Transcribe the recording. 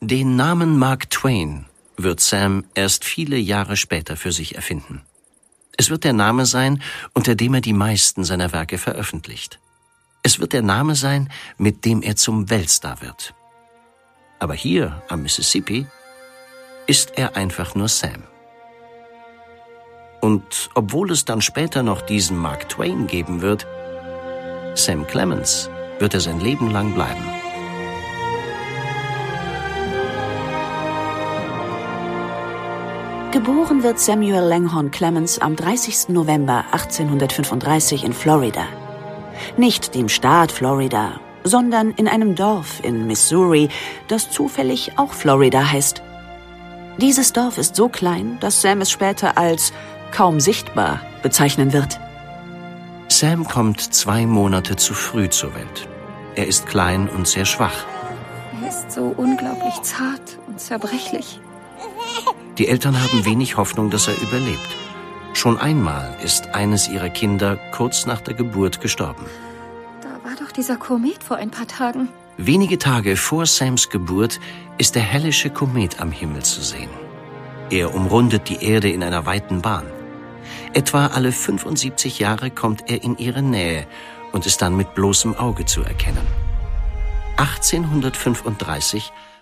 Den Namen Mark Twain wird Sam erst viele Jahre später für sich erfinden. Es wird der Name sein, unter dem er die meisten seiner Werke veröffentlicht. Es wird der Name sein, mit dem er zum Weltstar wird. Aber hier am Mississippi ist er einfach nur Sam. Und obwohl es dann später noch diesen Mark Twain geben wird, Sam Clemens wird er sein Leben lang bleiben. Geboren wird Samuel Langhorne Clemens am 30. November 1835 in Florida. Nicht dem Staat Florida, sondern in einem Dorf in Missouri, das zufällig auch Florida heißt. Dieses Dorf ist so klein, dass Sam es später als kaum sichtbar bezeichnen wird. Sam kommt 2 Monate zu früh zur Welt. Er ist klein und sehr schwach. Er ist so unglaublich zart und zerbrechlich. Die Eltern haben wenig Hoffnung, dass er überlebt. Schon einmal ist eines ihrer Kinder kurz nach der Geburt gestorben. Da war doch dieser Komet vor ein paar Tagen. Wenige Tage vor Sams Geburt ist der Hellische Komet am Himmel zu sehen. Er umrundet die Erde in einer weiten Bahn. Etwa alle 75 Jahre kommt er in ihre Nähe und ist dann mit bloßem Auge zu erkennen. 1835